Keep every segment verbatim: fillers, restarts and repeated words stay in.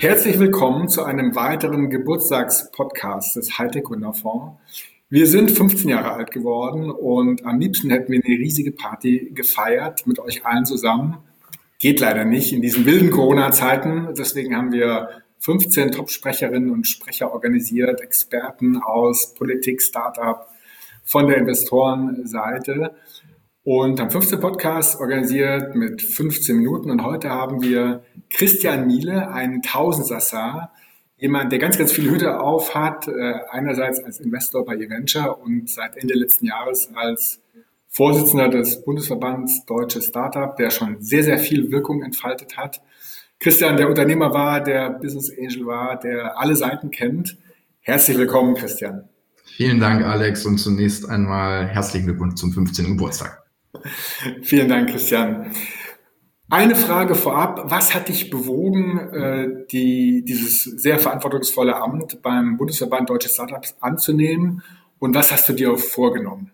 Herzlich willkommen zu einem weiteren Geburtstagspodcast des Hightech Gründerfonds. Wir sind fünfzehn Jahre alt geworden und am liebsten hätten wir eine riesige Party gefeiert mit euch allen zusammen. Geht leider nicht in diesen wilden Corona-Zeiten. Deswegen haben wir fünfzehn Top-Sprecherinnen und Sprecher organisiert, Experten aus Politik, Startup, von der Investorenseite. Und haben fünfzehn Podcasts organisiert mit fünfzehn Minuten. Und heute haben wir Christian Miele, einen Tausendsassa, jemand, der ganz, ganz viele Hüte auf hat. Einerseits als Investor bei eVenture und seit Ende letzten Jahres als Vorsitzender des Bundesverbands Deutsche Startup, der schon sehr, sehr viel Wirkung entfaltet hat. Christian, der Unternehmer war, der Business Angel war, der alle Seiten kennt. Herzlich willkommen, Christian. Vielen Dank, Alex, und zunächst einmal herzlichen Glückwunsch zum fünfzehnten Geburtstag. Vielen Dank, Christian. Eine Frage vorab. Was hat dich bewogen, die, dieses sehr verantwortungsvolle Amt beim Bundesverband Deutsche Startups anzunehmen? Und was hast du dir vorgenommen?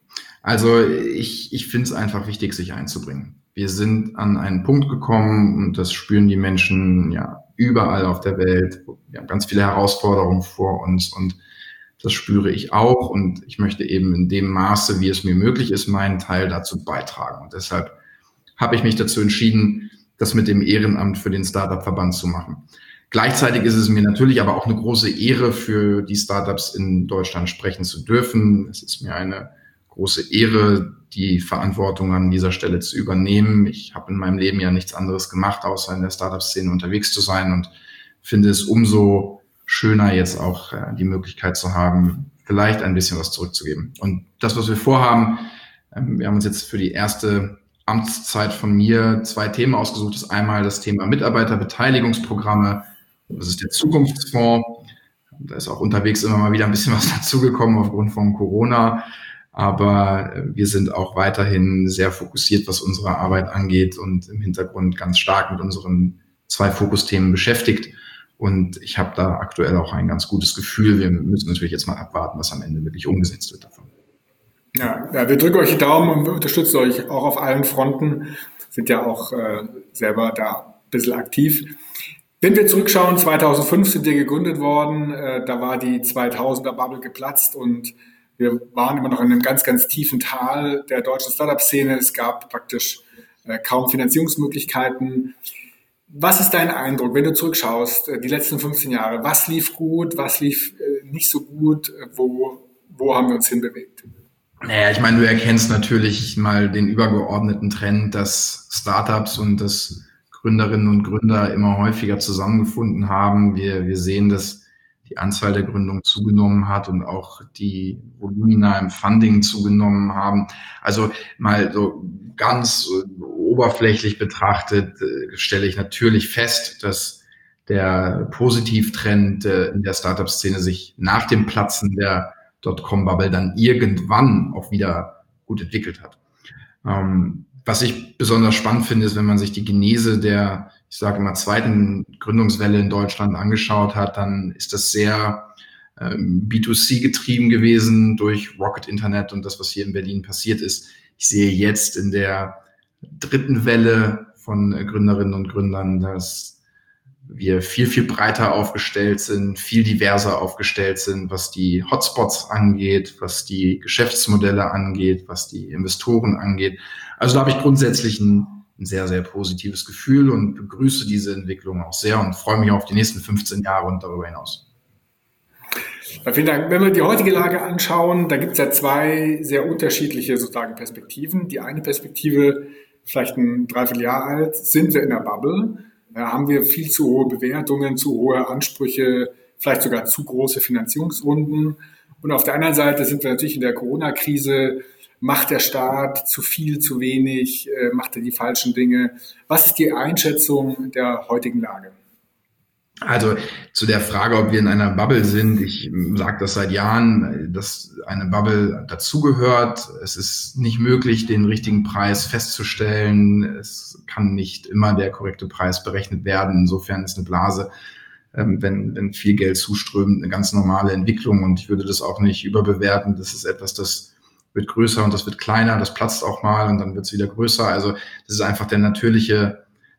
Also ich, ich finde es einfach wichtig, sich einzubringen. Wir sind an einen Punkt gekommen und das spüren die Menschen ja überall auf der Welt. Wir haben ganz viele Herausforderungen vor uns und das spüre ich auch und ich möchte eben in dem Maße, wie es mir möglich ist, meinen Teil dazu beitragen. Und deshalb habe ich mich dazu entschieden, das mit dem Ehrenamt für den Startup-Verband zu machen. Gleichzeitig ist es mir natürlich aber auch eine große Ehre, für die Startups in Deutschland sprechen zu dürfen. Es ist mir eine große Ehre, die Verantwortung an dieser Stelle zu übernehmen. Ich habe in meinem Leben ja nichts anderes gemacht, außer in der Startup-Szene unterwegs zu sein und finde es umso schöner, jetzt auch äh, die Möglichkeit zu haben, vielleicht ein bisschen was zurückzugeben. Und das, was wir vorhaben, ähm, wir haben uns jetzt für die erste Amtszeit von mir zwei Themen ausgesucht. Das ist einmal das Thema Mitarbeiterbeteiligungsprogramme. Das ist der Zukunftsfonds. Da ist auch unterwegs immer mal wieder ein bisschen was dazugekommen aufgrund von Corona. Aber äh, wir sind auch weiterhin sehr fokussiert, was unsere Arbeit angeht und im Hintergrund ganz stark mit unseren zwei Fokusthemen beschäftigt. Und ich habe da aktuell auch ein ganz gutes Gefühl. Wir müssen natürlich jetzt mal abwarten, was am Ende wirklich umgesetzt wird davon. Ja, ja, wir drücken euch die Daumen und wir unterstützen euch auch auf allen Fronten. Sind ja auch äh, selber da ein bisschen aktiv. Wenn wir zurückschauen, zweitausendfünf sind wir gegründet worden. Äh, da war die zweitausender-Bubble geplatzt und wir waren immer noch in einem ganz, ganz tiefen Tal der deutschen Startup-Szene. Es gab praktisch äh, kaum Finanzierungsmöglichkeiten. Was ist dein Eindruck, wenn du zurückschaust, die letzten fünfzehn Jahre? Was lief gut, was lief nicht so gut? Wo, wo haben wir uns hinbewegt? Naja, ich meine, du erkennst natürlich mal den übergeordneten Trend, dass Startups und dass Gründerinnen und Gründer immer häufiger zusammengefunden haben. Wir, wir sehen, dass die Anzahl der Gründungen zugenommen hat und auch die Volumina im Funding zugenommen haben. Also mal so ganz oberflächlich betrachtet äh, stelle ich natürlich fest, dass der Positivtrend äh, in der Startup-Szene sich nach dem Platzen der Dotcom-Bubble dann irgendwann auch wieder gut entwickelt hat. Ähm, was ich besonders spannend finde, ist, wenn man sich die Genese der, ich sage immer, zweiten Gründungswelle in Deutschland angeschaut hat, dann ist das sehr ähm, B zwei C getrieben gewesen durch Rocket Internet und das, was hier in Berlin passiert ist. Ich sehe jetzt in der dritten Welle von Gründerinnen und Gründern, dass wir viel, viel breiter aufgestellt sind, viel diverser aufgestellt sind, was die Hotspots angeht, was die Geschäftsmodelle angeht, was die Investoren angeht. Also da habe ich grundsätzlich ein, ein sehr, sehr positives Gefühl und begrüße diese Entwicklung auch sehr und freue mich auf die nächsten fünfzehn Jahre und darüber hinaus. Ja, vielen Dank. Wenn wir die heutige Lage anschauen, da gibt es ja zwei sehr unterschiedliche sozusagen Perspektiven. Die eine Perspektive, vielleicht ein Dreivierteljahr alt, sind wir in der Bubble. Da haben wir viel zu hohe Bewertungen, zu hohe Ansprüche, vielleicht sogar zu große Finanzierungsrunden. Und auf der anderen Seite sind wir natürlich in der Corona-Krise. Macht der Staat zu viel, zu wenig? Macht er die falschen Dinge? Was ist die Einschätzung der heutigen Lage? Also zu der Frage, ob wir in einer Bubble sind, ich sage das seit Jahren, dass eine Bubble dazugehört. Es ist nicht möglich, den richtigen Preis festzustellen. Es kann nicht immer der korrekte Preis berechnet werden. Insofern ist eine Blase, wenn, wenn viel Geld zuströmt, eine ganz normale Entwicklung. Und ich würde das auch nicht überbewerten. Das ist etwas, das wird größer und das wird kleiner. Das platzt auch mal und dann wird es wieder größer. Also das ist einfach der natürliche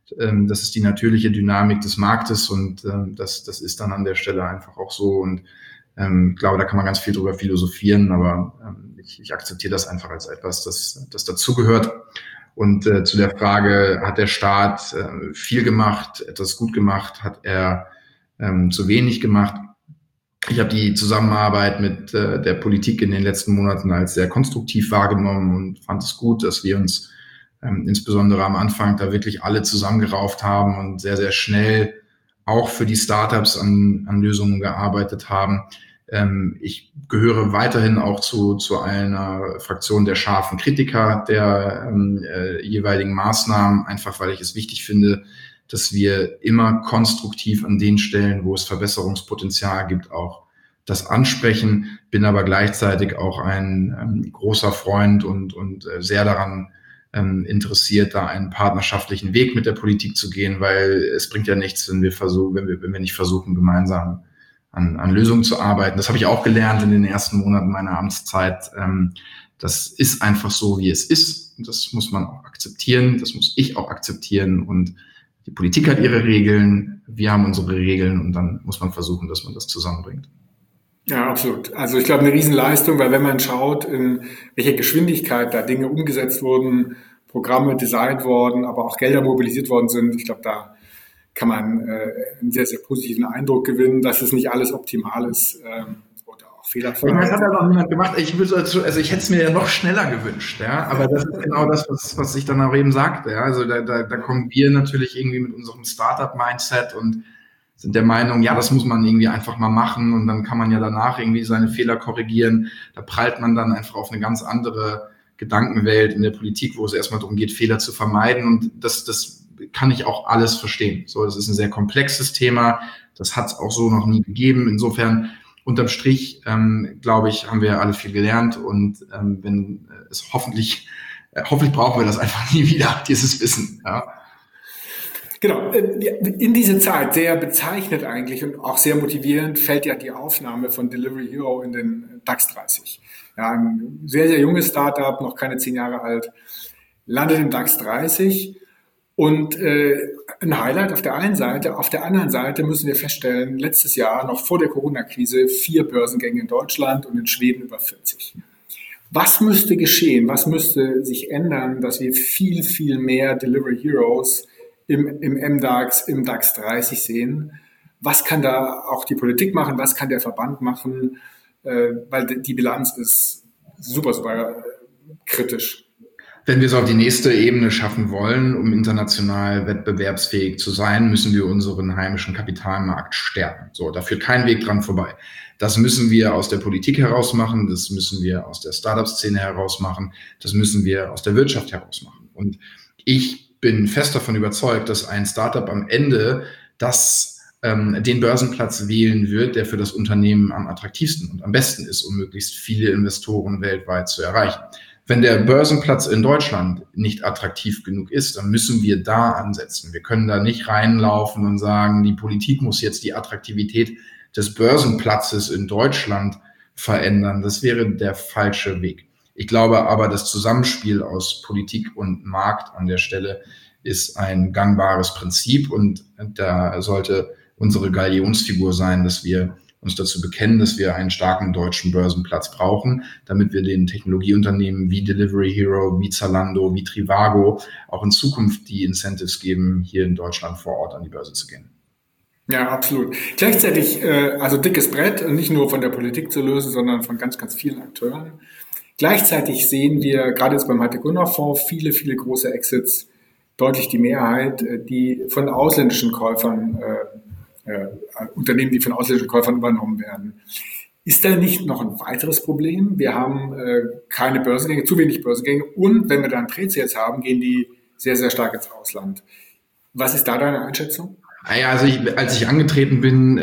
Ähm, das ist die natürliche Dynamik des Marktes und ähm, das, das ist dann an der Stelle einfach auch so. Und ähm, ich glaube, da kann man ganz viel drüber philosophieren, aber ähm, ich, ich akzeptiere das einfach als etwas, das, das dazugehört. Und äh, zu der Frage, hat der Staat äh, viel gemacht, etwas gut gemacht, hat er ähm, zu wenig gemacht? Ich habe die Zusammenarbeit mit äh, der Politik in den letzten Monaten als sehr konstruktiv wahrgenommen und fand es gut, dass wir uns ähm, insbesondere am Anfang da wirklich alle zusammengerauft haben und sehr, sehr schnell auch für die Startups an, an Lösungen gearbeitet haben. Ähm, ich gehöre weiterhin auch zu, zu einer Fraktion der scharfen Kritiker der ähm, äh, jeweiligen Maßnahmen, einfach weil ich es wichtig finde, dass wir immer konstruktiv an den Stellen, wo es Verbesserungspotenzial gibt, auch das ansprechen, bin aber gleichzeitig auch ein ähm, großer Freund und, und äh, sehr daran ähm, interessiert, da einen partnerschaftlichen Weg mit der Politik zu gehen, weil es bringt ja nichts, wenn wir versuchen, wenn wir, wenn wir nicht versuchen, gemeinsam an, an Lösungen zu arbeiten. Das habe ich auch gelernt in den ersten Monaten meiner Amtszeit. Ähm, das ist einfach so, wie es ist. Das muss man auch akzeptieren. Das muss ich auch akzeptieren. Und die Politik hat ihre Regeln, wir haben unsere Regeln und dann muss man versuchen, dass man das zusammenbringt. Ja, absolut. Also ich glaube, eine Riesenleistung, weil wenn man schaut, in welcher Geschwindigkeit da Dinge umgesetzt wurden, Programme designt worden, aber auch Gelder mobilisiert worden sind, ich glaube, da kann man äh, einen sehr, sehr positiven Eindruck gewinnen, dass es nicht alles optimal ist ähm, oder auch fehlerfrei. Das hat aber auch niemand gemacht. Ich würde also, also ich hätte es mir ja noch schneller gewünscht, ja. Aber das ist genau das, was, was ich dann auch eben sagte. Ja. Also da, da, da kommen wir natürlich irgendwie mit unserem Startup-Mindset und sind der Meinung, ja, das muss man irgendwie einfach mal machen und dann kann man ja danach irgendwie seine Fehler korrigieren. Da prallt man dann einfach auf eine ganz andere Gedankenwelt in der Politik, wo es erstmal darum geht, Fehler zu vermeiden. Und das, das kann ich auch alles verstehen. So, das ist ein sehr komplexes Thema. Das hat es auch so noch nie gegeben. Insofern, unterm Strich, ähm, glaube ich, haben wir alle viel gelernt und ähm, wenn es hoffentlich, äh, hoffentlich brauchen wir das einfach nie wieder, dieses Wissen, ja. Genau, in diese Zeit sehr bezeichnet eigentlich und auch sehr motivierend fällt ja die Aufnahme von Delivery Hero in den DAX dreißig. Ja, ein sehr, sehr junges Startup, noch keine zehn Jahre alt, landet im DAX dreißig und äh, ein Highlight auf der einen Seite. Auf der anderen Seite müssen wir feststellen, letztes Jahr, noch vor der Corona-Krise, vier Börsengänge in Deutschland und in Schweden über vierzig. Was müsste geschehen? Was müsste sich ändern, dass wir viel, viel mehr Delivery Heroes im, im M DAX, im DAX dreißig sehen? Was kann da auch die Politik machen? Was kann der Verband machen? Äh, weil die Bilanz ist super, super kritisch. Wenn wir es auf die nächste Ebene schaffen wollen, um international wettbewerbsfähig zu sein, müssen wir unseren heimischen Kapitalmarkt stärken. So, da führt kein Weg dran vorbei. Das müssen wir aus der Politik heraus machen, das müssen wir aus der Startup-Szene heraus machen, das müssen wir aus der Wirtschaft heraus machen. Und ich bin fest davon überzeugt, dass ein Startup am Ende das, ähm, den Börsenplatz wählen wird, der für das Unternehmen am attraktivsten und am besten ist, um möglichst viele Investoren weltweit zu erreichen. Wenn der Börsenplatz in Deutschland nicht attraktiv genug ist, dann müssen wir da ansetzen. Wir können da nicht reinlaufen und sagen, die Politik muss jetzt die Attraktivität des Börsenplatzes in Deutschland verändern. Das wäre der falsche Weg. Ich glaube aber, das Zusammenspiel aus Politik und Markt an der Stelle ist ein gangbares Prinzip und da sollte unsere Galionsfigur sein, dass wir uns dazu bekennen, dass wir einen starken deutschen Börsenplatz brauchen, damit wir den Technologieunternehmen wie Delivery Hero, wie Zalando, wie Trivago auch in Zukunft die Incentives geben, hier in Deutschland vor Ort an die Börse zu gehen. Ja, absolut. Gleichzeitig, äh, also dickes Brett und nicht nur von der Politik zu lösen, sondern von ganz, ganz vielen Akteuren. Gleichzeitig sehen wir gerade jetzt beim Hightech-Gründerfonds viele, viele große Exits, deutlich die Mehrheit, die von ausländischen Käufern, äh, äh, Unternehmen, die von ausländischen Käufern übernommen werden. Ist da nicht noch ein weiteres Problem? Wir haben äh, keine Börsengänge, zu wenig Börsengänge und wenn wir dann Pre-Sales haben, gehen die sehr, sehr stark ins Ausland. Was ist da deine Einschätzung? Ja, also ich, als ich angetreten bin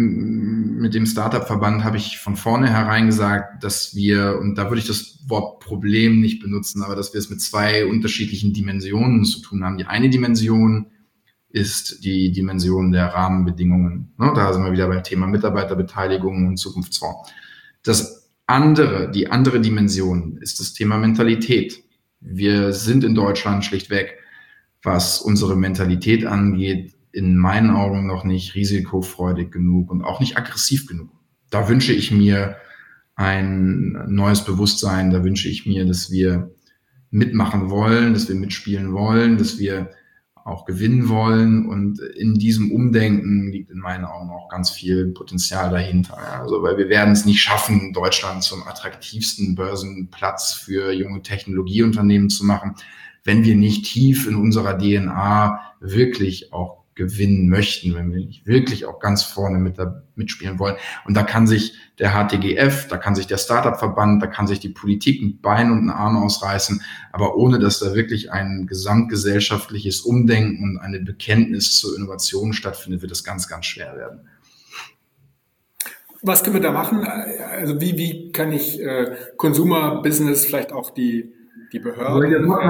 ähm, mit dem Startup-Verband, habe ich von vornherein gesagt, dass wir, und da würde ich das Wort Problem nicht benutzen, aber dass wir es mit zwei unterschiedlichen Dimensionen zu tun haben. Die eine Dimension ist die Dimension der Rahmenbedingungen. Ne? Da sind wir wieder beim Thema Mitarbeiterbeteiligung und Zukunftsfonds. Das andere, die andere Dimension ist das Thema Mentalität. Wir sind in Deutschland schlichtweg was unsere Mentalität angeht, in meinen Augen noch nicht risikofreudig genug und auch nicht aggressiv genug. Da wünsche ich mir ein neues Bewusstsein, da wünsche ich mir, dass wir mitmachen wollen, dass wir mitspielen wollen, dass wir auch gewinnen wollen. Und in diesem Umdenken liegt in meinen Augen auch ganz viel Potenzial dahinter. Also, weil wir werden es nicht schaffen, Deutschland zum attraktivsten Börsenplatz für junge Technologieunternehmen zu machen, wenn wir nicht tief in unserer D N A wirklich auch gewinnen möchten, wenn wir nicht wirklich auch ganz vorne mit da, mitspielen wollen. Und da kann sich der H T G F, da kann sich der Startup-Verband, da kann sich die Politik ein Bein und einen Arm ausreißen, aber ohne dass da wirklich ein gesamtgesellschaftliches Umdenken und eine Bekenntnis zur Innovation stattfindet, wird es ganz, ganz schwer werden. Was können wir da machen? Also wie, wie kann ich äh, Consumer Business, vielleicht auch die Die Behörden.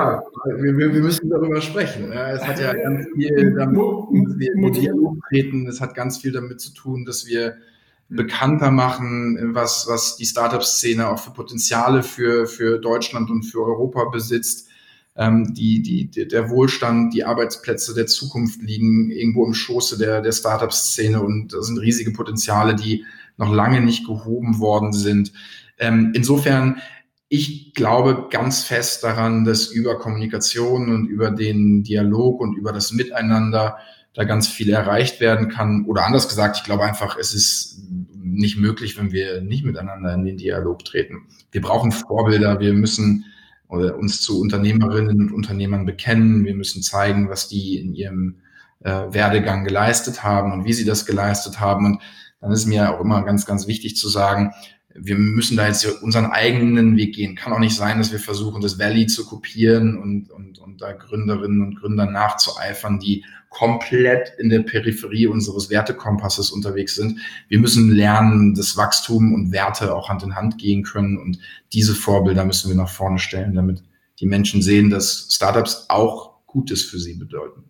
Wir, wir, wir müssen darüber sprechen. Es hat ja ganz viel damit zu tun, dass wir in Dialog treten. Es hat ganz viel damit zu tun, dass wir bekannter machen, was, was die Startup-Szene auch für Potenziale für, für Deutschland und für Europa besitzt. Ähm, die, die, der Wohlstand, die Arbeitsplätze der Zukunft liegen irgendwo im Schoße der, der Startup-Szene und das sind riesige Potenziale, die noch lange nicht gehoben worden sind. Ähm, insofern Ich glaube ganz fest daran, dass über Kommunikation und über den Dialog und über das Miteinander da ganz viel erreicht werden kann. Oder anders gesagt, ich glaube einfach, es ist nicht möglich, wenn wir nicht miteinander in den Dialog treten. Wir brauchen Vorbilder, wir müssen uns zu Unternehmerinnen und Unternehmern bekennen, wir müssen zeigen, was die in ihrem äh, Werdegang geleistet haben und wie sie das geleistet haben. Und dann ist mir auch immer ganz, ganz wichtig zu sagen, wir müssen da jetzt unseren eigenen Weg gehen. Kann auch nicht sein, dass wir versuchen, das Valley zu kopieren und, und, und da Gründerinnen und Gründern nachzueifern, die komplett in der Peripherie unseres Wertekompasses unterwegs sind. Wir müssen lernen, dass Wachstum und Werte auch Hand in Hand gehen können. Und diese Vorbilder müssen wir nach vorne stellen, damit die Menschen sehen, dass Startups auch Gutes für sie bedeuten.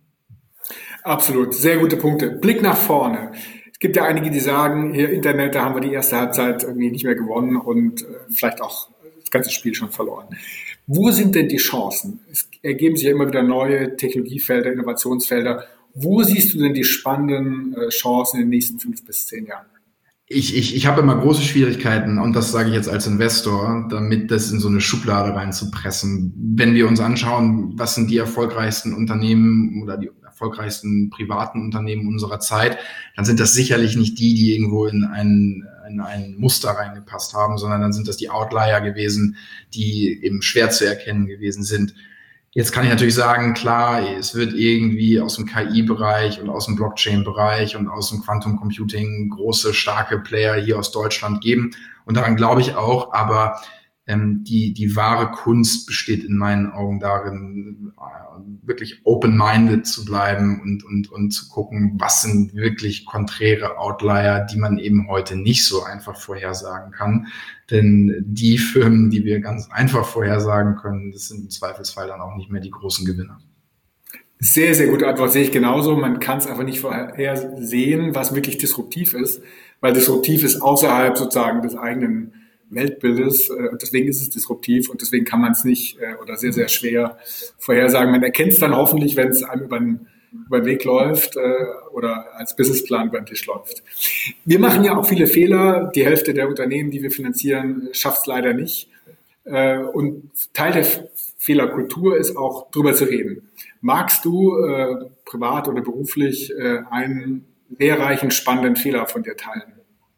Absolut, sehr gute Punkte. Blick nach vorne. Es gibt ja einige, die sagen, hier Internet, da haben wir die erste Halbzeit irgendwie nicht mehr gewonnen und äh, vielleicht auch das ganze Spiel schon verloren. Wo sind denn die Chancen? Es ergeben sich ja immer wieder neue Technologiefelder, Innovationsfelder. Wo siehst du denn die spannenden äh, Chancen in den nächsten fünf bis zehn Jahren? Ich, ich, ich habe immer große Schwierigkeiten, und das sage ich jetzt als Investor, damit das in so eine Schublade reinzupressen. Wenn wir uns anschauen, was sind die erfolgreichsten Unternehmen oder die erfolgreichsten privaten Unternehmen unserer Zeit, dann sind das sicherlich nicht die, die irgendwo in ein, in ein Muster reingepasst haben, sondern dann sind das die Outlier gewesen, die eben schwer zu erkennen gewesen sind. Jetzt kann ich natürlich sagen, klar, es wird irgendwie aus dem K I-Bereich und aus dem Blockchain-Bereich und aus dem Quantum Computing große, starke Player hier aus Deutschland geben. Und daran glaube ich auch, aber ähm, die, die wahre Kunst besteht in meinen Augen darin, äh, wirklich open-minded zu bleiben und, und, und zu gucken, was sind wirklich konträre Outlier, die man eben heute nicht so einfach vorhersagen kann. Denn die Firmen, die wir ganz einfach vorhersagen können, das sind im Zweifelsfall dann auch nicht mehr die großen Gewinner. Sehr, sehr gute Antwort, sehe ich genauso. Man kann es einfach nicht vorhersehen, was wirklich disruptiv ist, weil disruptiv ist außerhalb sozusagen des eigenen Weltbildes. Und deswegen ist es disruptiv und deswegen kann man es nicht oder sehr, sehr schwer vorhersagen. Man erkennt es dann hoffentlich, wenn es einem über den, über den Weg läuft oder als Businessplan über den Tisch läuft. Wir machen ja auch viele Fehler. Die Hälfte der Unternehmen, die wir finanzieren, schafft es leider nicht. Und Teil der Fehlerkultur ist auch drüber zu reden. Magst du äh, privat oder beruflich äh, einen lehrreichen, spannenden Fehler von dir teilen?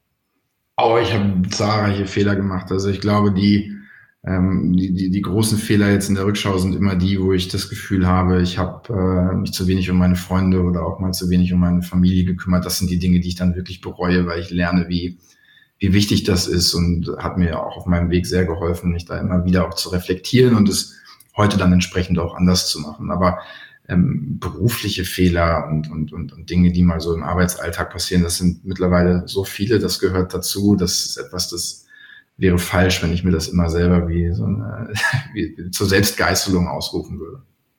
Oh, ich habe zahlreiche Fehler gemacht. Also ich glaube, die, ähm, die, die, die großen Fehler jetzt in der Rückschau sind immer die, wo ich das Gefühl habe, ich habe äh, mich zu wenig um meine Freunde oder auch mal zu wenig um meine Familie gekümmert. Das sind die Dinge, die ich dann wirklich bereue, weil ich lerne, wie wie wichtig das ist, und hat mir auch auf meinem Weg sehr geholfen, mich da immer wieder auch zu reflektieren und es heute dann entsprechend auch anders zu machen. Aber ähm, berufliche Fehler und, und, und, und Dinge, die mal so im Arbeitsalltag passieren, das sind mittlerweile so viele, das gehört dazu. Das ist etwas, das wäre falsch, wenn ich mir das immer selber wie so eine wie zur Selbstgeißelung ausrufen würde.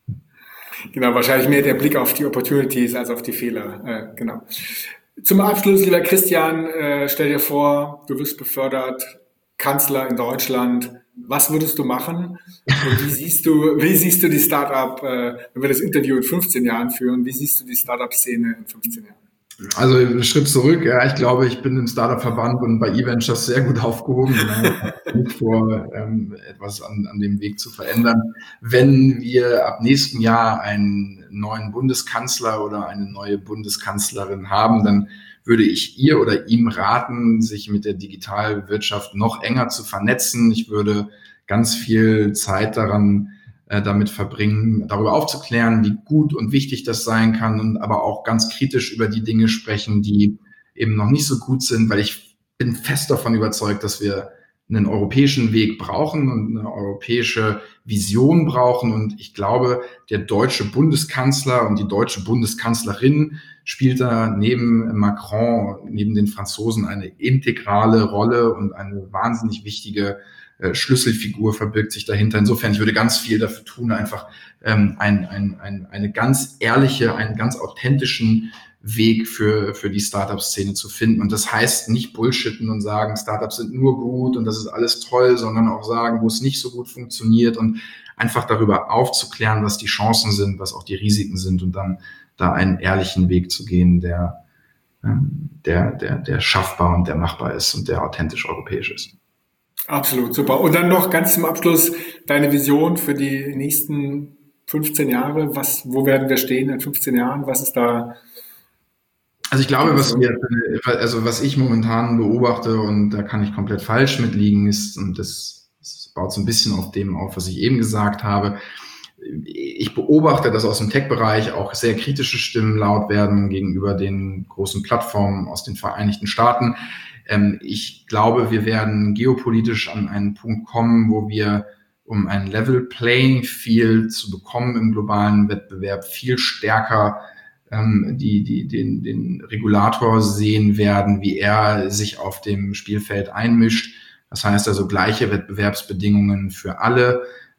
Genau, wahrscheinlich mehr der Blick auf die Opportunities als auf die Fehler. Äh, genau. Zum Abschluss, lieber Christian, äh, stell dir vor, du wirst befördert Kanzler in Deutschland. Was würdest du machen? Und wie siehst du, wie siehst du die Startup, äh, wenn wir das Interview in fünfzehn Jahren führen, wie siehst du die Startup-Szene in fünfzehn Jahren? Also einen Schritt zurück, ja, ich glaube, ich bin im Startup-Verband und bei eVentures sehr gut aufgehoben, nicht vor, ähm, etwas an, an dem Weg zu verändern. Wenn wir ab nächsten Jahr einen neuen Bundeskanzler oder eine neue Bundeskanzlerin haben, dann würde ich ihr oder ihm raten, sich mit der Digitalwirtschaft noch enger zu vernetzen. Ich würde ganz viel Zeit daran äh, damit verbringen, darüber aufzuklären, wie gut und wichtig das sein kann und aber auch ganz kritisch über die Dinge sprechen, die eben noch nicht so gut sind, weil ich bin fest davon überzeugt, dass wir einen europäischen Weg brauchen und eine europäische Vision brauchen. Und ich glaube, der deutsche Bundeskanzler und die deutsche Bundeskanzlerin spielt da neben Macron, neben den Franzosen eine integrale Rolle und eine wahnsinnig wichtige äh, Schlüsselfigur verbirgt sich dahinter. Insofern, ich würde ganz viel dafür tun, einfach ähm, ein, ein, ein, eine ganz ehrliche, einen ganz authentischen Weg für, für die Startup-Szene zu finden. Und das heißt nicht bullshitten und sagen, Startups sind nur gut und das ist alles toll, sondern auch sagen, wo es nicht so gut funktioniert und einfach darüber aufzuklären, was die Chancen sind, was auch die Risiken sind und dann da einen ehrlichen Weg zu gehen, der, der, der, der schaffbar und der machbar ist und der authentisch europäisch ist. Absolut, super. Und dann noch ganz zum Abschluss deine Vision für die nächsten fünfzehn Jahre. Was, wo werden wir stehen in fünfzehn Jahren? Was ist da? Also ich glaube, was wir, also was ich momentan beobachte, und da kann ich komplett falsch mit liegen, ist, und das, das baut so ein bisschen auf dem auf, was ich eben gesagt habe. Ich beobachte, dass aus dem Tech-Bereich auch sehr kritische Stimmen laut werden gegenüber den großen Plattformen aus den Vereinigten Staaten. Ich glaube, wir werden geopolitisch an einen Punkt kommen, wo wir, um ein Level Playing Field zu bekommen im globalen Wettbewerb, viel stärker die, die den, den Regulator sehen werden, wie er sich auf dem Spielfeld einmischt. Das heißt also gleiche Wettbewerbsbedingungen für alle.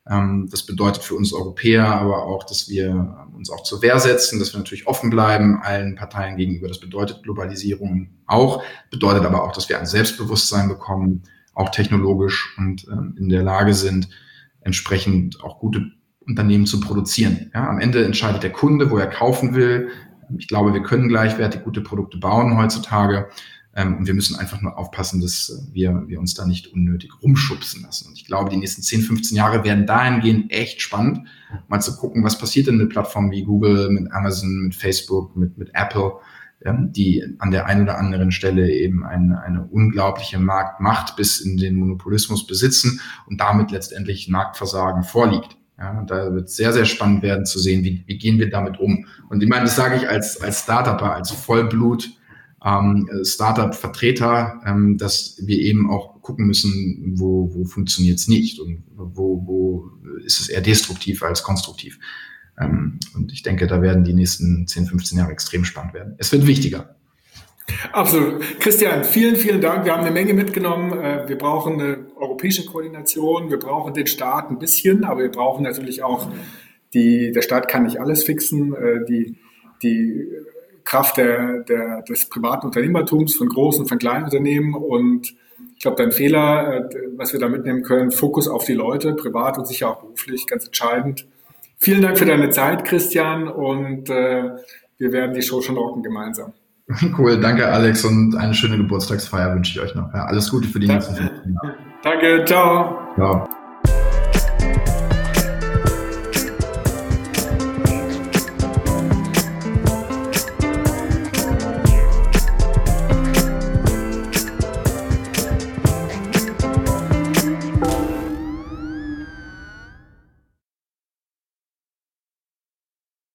Das bedeutet für uns Europäer aber auch, dass wir uns auch zur Wehr setzen, dass wir natürlich offen bleiben allen Parteien gegenüber. Das bedeutet Globalisierung auch, bedeutet aber auch, dass wir ein Selbstbewusstsein bekommen, auch technologisch und in der Lage sind, entsprechend auch gute Unternehmen zu produzieren. Ja, am Ende entscheidet der Kunde, wo er kaufen will. Ich glaube, wir können gleichwertig gute Produkte bauen heutzutage. Ähm, und wir müssen einfach nur aufpassen, dass wir, wir uns da nicht unnötig rumschubsen lassen. Und ich glaube, die nächsten zehn, fünfzehn Jahre werden dahingehend echt spannend, mal zu gucken, was passiert denn mit Plattformen wie Google, mit Amazon, mit Facebook, mit, mit Apple, ähm, die an der einen oder anderen Stelle eben eine, eine unglaubliche Marktmacht bis in den Monopolismus besitzen und damit letztendlich Marktversagen vorliegt. Ja, und da wird es sehr, sehr spannend werden zu sehen, wie, wie gehen wir damit um. Und ich meine, das sage ich als, als Startupper, als Vollblut ähm, Startup-Vertreter, ähm, dass wir eben auch gucken müssen, wo, wo funktioniert es nicht und wo, wo ist es eher destruktiv als konstruktiv. Ähm, und ich denke, da werden die nächsten zehn, fünfzehn Jahre extrem spannend werden. Es wird wichtiger. Absolut. Christian, vielen, vielen Dank. Wir haben eine Menge mitgenommen. Wir brauchen eine europäische Koordination. Wir brauchen den Staat ein bisschen, aber wir brauchen natürlich auch die, der Staat kann nicht alles fixen. Die, die Kraft der, der, des privaten Unternehmertums von großen, von kleinen Unternehmen. Und ich glaube, dein Fehler, was wir da mitnehmen können, Fokus auf die Leute, privat und sicher auch beruflich, ganz entscheidend. Vielen Dank für deine Zeit, Christian. Und äh, wir werden die Show schon rocken gemeinsam. Cool, danke Alex und eine schöne Geburtstagsfeier wünsche ich euch noch. Ja, alles Gute für die nächsten fünfzehn Jahre. Danke, ciao. Ciao.